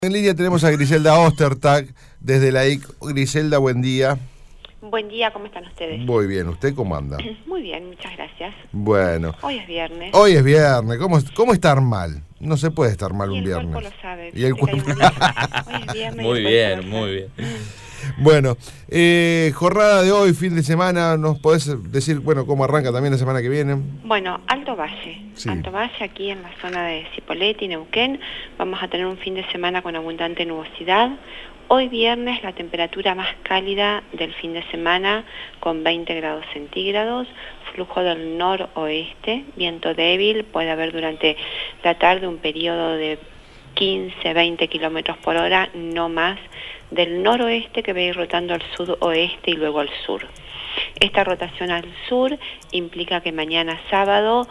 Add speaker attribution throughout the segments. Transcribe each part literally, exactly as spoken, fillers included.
Speaker 1: En línea tenemos a Griselda Ostertag desde la I C. Griselda, buen día.
Speaker 2: Buen día, ¿cómo están ustedes?
Speaker 1: Muy bien, ¿usted cómo anda?
Speaker 2: Muy bien, muchas gracias.
Speaker 1: Bueno.
Speaker 2: Hoy es viernes.
Speaker 1: Hoy es viernes, ¿cómo, cómo estar mal? No se puede estar mal
Speaker 2: y
Speaker 1: un viernes.
Speaker 2: Y el cuerpo lo sabe.
Speaker 1: Y el cuerpo...
Speaker 2: Hoy es viernes.
Speaker 3: Muy bien, muy bien.
Speaker 1: Bueno, eh, jornada de hoy, fin de semana, ¿nos podés decir, bueno, cómo arranca también la semana que viene?
Speaker 2: Bueno, Alto Valle.
Speaker 1: Sí.
Speaker 2: Alto Valle, aquí en la zona de Cipolletti, Neuquén, vamos a tener un fin de semana con abundante nubosidad. Hoy viernes la temperatura más cálida del fin de semana con veinte grados centígrados, flujo del noroeste, viento débil, puede haber durante la tarde un periodo de quince, veinte kilómetros por hora, no más, del noroeste que va a ir rotando al sudoeste y luego al sur. Esta rotación al sur implica que mañana sábado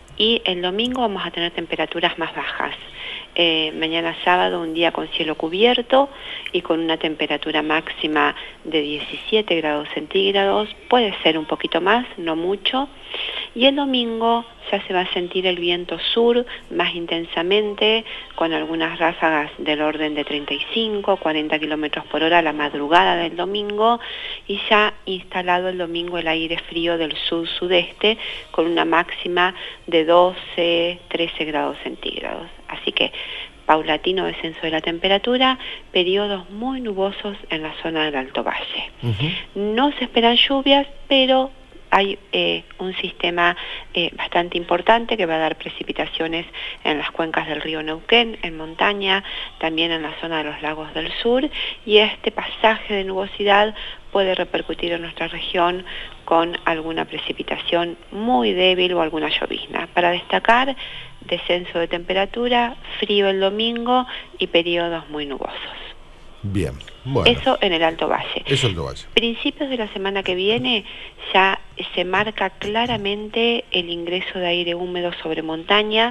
Speaker 2: y el domingo vamos a tener temperaturas más bajas. Eh, mañana sábado un día con cielo cubierto y con una temperatura máxima de diecisiete grados centígrados, puede ser un poquito más, no mucho, y el domingo ya se va a sentir el viento sur más intensamente, con algunas ráfagas del orden de treinta y cinco, cuarenta kilómetros por hora a la madrugada del domingo, y ya instalado el domingo el aire frío del sur-sudeste con una máxima de doce, trece grados centígrados. Así que paulatino descenso de la temperatura, periodos muy nubosos en la zona del Alto Valle. Uh-huh. No se esperan lluvias, pero hay eh, un sistema eh, bastante importante que va a dar precipitaciones en las cuencas del río Neuquén, en montaña, también en la zona de los lagos del sur, y este pasaje de nubosidad puede repercutir en nuestra región con alguna precipitación muy débil o alguna llovizna. Para destacar, descenso de temperatura, frío el domingo y periodos muy nubosos.
Speaker 1: Bien, bueno.
Speaker 2: Eso en el Alto Valle.
Speaker 1: Eso en el Alto Valle.
Speaker 2: Principios de la semana que viene ya se marca claramente el ingreso de aire húmedo sobre montaña,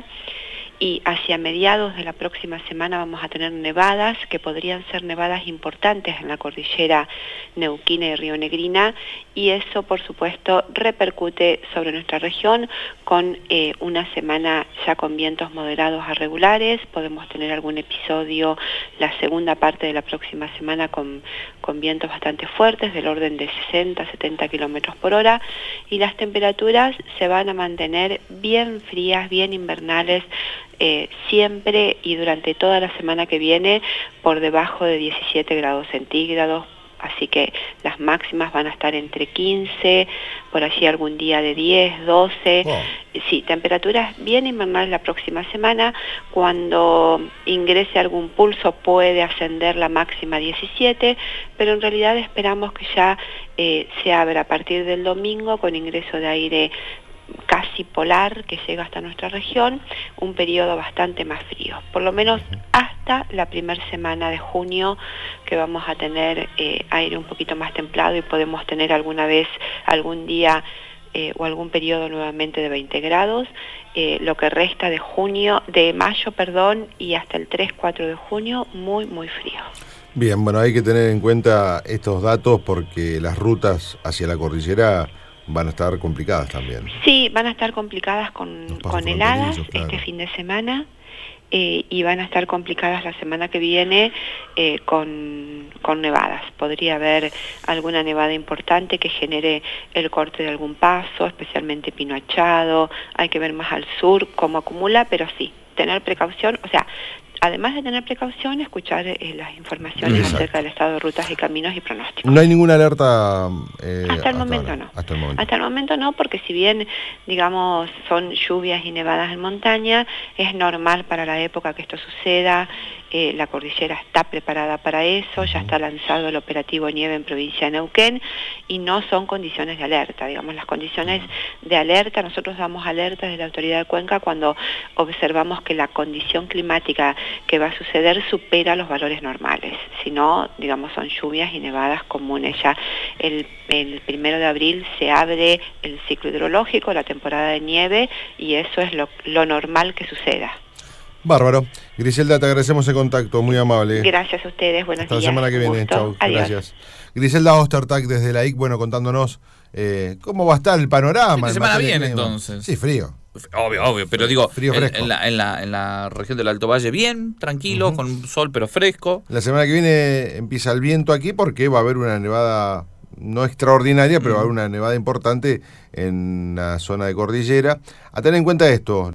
Speaker 2: y hacia mediados de la próxima semana vamos a tener nevadas, que podrían ser nevadas importantes en la cordillera neuquina y rionegrina, y eso por supuesto repercute sobre nuestra región con eh, una semana ya con vientos moderados a regulares. Podemos tener algún episodio la segunda parte de la próxima semana con, con vientos bastante fuertes del orden de sesenta, setenta kilómetros por hora, y las temperaturas se van a mantener bien frías, bien invernales, Eh, siempre y durante toda la semana que viene por debajo de diecisiete grados centígrados, así que las máximas van a estar entre quince, por allí algún día de diez, doce, wow. Sí, temperaturas bien invernales la próxima semana. Cuando ingrese algún pulso puede ascender la máxima a diecisiete, pero en realidad esperamos que ya eh, se abra a partir del domingo con ingreso de aire casi polar que llega hasta nuestra región, un periodo bastante más frío, por lo menos hasta la primera semana de junio, que vamos a tener eh, aire un poquito más templado y podemos tener alguna vez, algún día eh, o algún periodo nuevamente de veinte grados, eh, lo que resta de junio, de mayo, perdón, y hasta el tres, cuatro de junio, muy, muy frío.
Speaker 1: Bien, bueno, hay que tener en cuenta estos datos porque las rutas hacia la cordillera van a estar complicadas también.
Speaker 2: Sí, van a estar complicadas con, con heladas claro. Este fin de semana, eh, y van a estar complicadas la semana que viene eh, con, con nevadas. Podría haber alguna nevada importante que genere el corte de algún paso, especialmente Pino Achado. Hay que ver más al sur cómo acumula, pero sí, tener precaución, o sea, además de tener precaución, escuchar eh, las informaciones Exacto. acerca del estado de rutas y caminos y pronósticos.
Speaker 1: ¿No hay ninguna alerta? Eh,
Speaker 2: hasta, el hasta, momento no.
Speaker 1: hasta el momento.
Speaker 2: Hasta el momento no, porque si bien, digamos, son lluvias y nevadas en montaña, es normal para la época que esto suceda. Eh, la cordillera está preparada para eso, uh-huh. ya está lanzado el operativo nieve en provincia de Neuquén, y no son condiciones de alerta. Digamos, las condiciones uh-huh. de alerta, nosotros damos alertas de la autoridad de Cuenca cuando observamos que la condición climática que va a suceder supera los valores normales. Si no, digamos, son lluvias y nevadas comunes. Ya el, el primero de abril se abre el ciclo hidrológico, la temporada de nieve, y eso es lo, lo normal que suceda.
Speaker 1: Bárbaro. Griselda, te agradecemos el contacto, muy amable.
Speaker 2: Gracias a ustedes, buenos
Speaker 1: Hasta
Speaker 2: días.
Speaker 1: la semana que viene, chau. Gracias. Griselda Ostertag desde la I C, bueno, contándonos eh, cómo va a estar el panorama.
Speaker 3: La semana viene entonces.
Speaker 1: Sí, frío.
Speaker 3: Obvio, obvio, pero digo,
Speaker 1: Frío
Speaker 3: en,
Speaker 1: fresco.
Speaker 3: en la, en, la, en la región del Alto Valle bien, tranquilo, uh-huh. con sol pero fresco.
Speaker 1: La semana que viene empieza el viento aquí porque va a haber una nevada, no extraordinaria, pero uh-huh. va a haber una nevada importante en la zona de cordillera. A tener en cuenta esto.